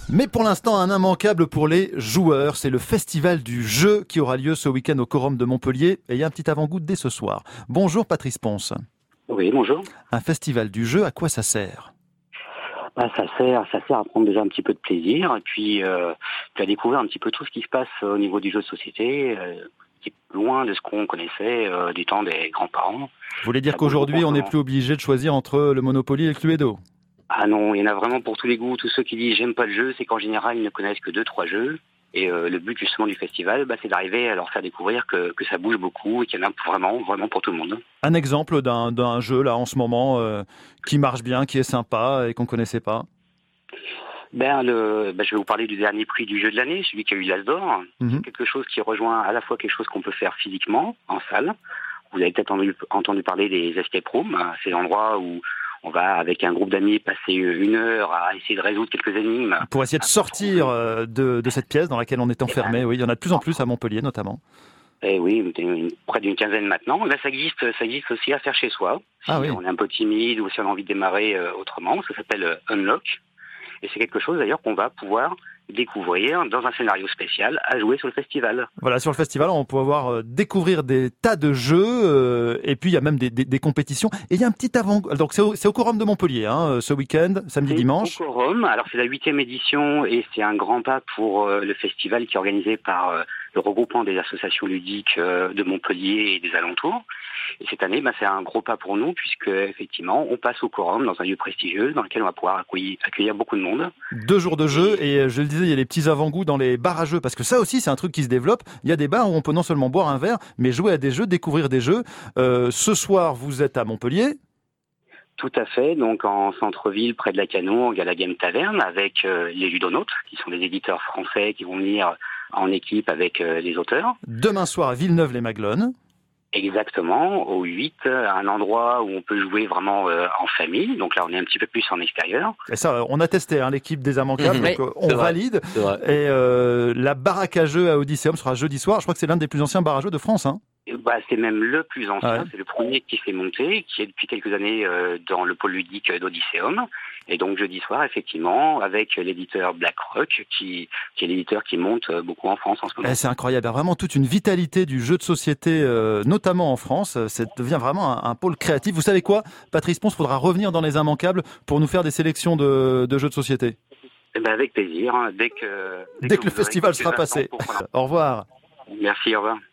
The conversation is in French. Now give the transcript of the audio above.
Mais pour l'instant, un immanquable pour les joueurs, c'est le festival du jeu qui aura lieu ce week-end au Quorum de Montpellier. Et il y a un petit avant-goût dès ce soir. Bonjour Patrice Ponce. Oui, bonjour. Un festival du jeu, à quoi ça sert ? Ça sert à prendre déjà un petit peu de plaisir et puis à découvrir un petit peu tout ce qui se passe au niveau du jeu de société, qui est loin de ce qu'on connaissait du temps des grands-parents. Vous voulez dire qu'aujourd'hui, on n'est plus obligé de choisir entre le Monopoly et le Cluedo ? Ah non, il y en a vraiment pour tous les goûts. Tous ceux qui disent j'aime pas le jeu, c'est qu'en général ils ne connaissent que 2-3 jeux. Et le but justement du festival, c'est d'arriver à leur faire découvrir que ça bouge beaucoup et qu'il y en a vraiment pour tout le monde. Un exemple d'un jeu là en ce moment qui marche bien, qui est sympa et qu'on connaissait pas. Je vais vous parler du dernier prix du jeu de l'année, celui qui a eu l'As d'or. C'est quelque chose qui rejoint à la fois quelque chose qu'on peut faire physiquement en salle. Vous avez peut-être entendu parler des escape rooms, ces endroits où on va, avec un groupe d'amis, passer 1 heure à essayer de résoudre quelques énigmes. Pour essayer de sortir de cette pièce dans laquelle on est enfermé. Oui, il y en a de plus en plus à Montpellier, notamment. Eh oui, près d'une quinzaine maintenant. Là, ça existe aussi à faire chez soi. Si on est un peu timide ou si on a envie de démarrer autrement, ça s'appelle Unlock. Et c'est quelque chose d'ailleurs qu'on va pouvoir découvrir dans un scénario spécial à jouer sur le festival. Voilà, sur le festival, on peut découvrir des tas de jeux et puis il y a même des compétitions. Et il y a un petit donc c'est au Quorum de Montpellier, ce week-end, samedi, dimanche. Au Quorum, alors c'est la 8e édition et c'est un grand pas pour le festival qui est organisé par le regroupement des associations ludiques de Montpellier et des alentours. Et cette année, c'est un gros pas pour nous puisque effectivement, on passe au Quorum dans un lieu prestigieux dans lequel on va pouvoir accueillir beaucoup de monde. 2 jours de jeu et je le disais, il y a les petits avant-goûts dans les bars à jeux parce que ça aussi, c'est un truc qui se développe. Il y a des bars où on peut non seulement boire un verre, mais jouer à des jeux, découvrir des jeux. Ce soir, vous êtes à Montpellier. Tout à fait, donc en centre-ville, près de la Canour, il y a la Game Taverne avec les Ludonautes, qui sont des éditeurs français qui vont venir en équipe avec les auteurs. Demain soir à Villeneuve-les-Maglones. Exactement, au 8, un endroit où on peut jouer vraiment en famille. Donc là, on est un petit peu plus en extérieur. Et ça, on a testé l'équipe des Immanquables, donc on valide. Et la baraque à jeux à Odysseum sera jeudi soir. Je crois que c'est l'un des plus anciens bars à jeux de France. C'est même le plus ancien, ouais. C'est le premier qui s'est monté, qui est depuis quelques années dans le pôle ludique d'Odysseum. Et donc jeudi soir, effectivement, avec l'éditeur BlackRock, qui est l'éditeur qui monte beaucoup en France en ce moment. C'est incroyable, il y a vraiment toute une vitalité du jeu de société, notamment en France. Ça devient vraiment un pôle créatif. Vous savez quoi, Patrice Ponce, faudra revenir dans les Immanquables pour nous faire des sélections de jeux de société. Avec plaisir, dès que le festival sera passé. Au revoir. Merci, au revoir.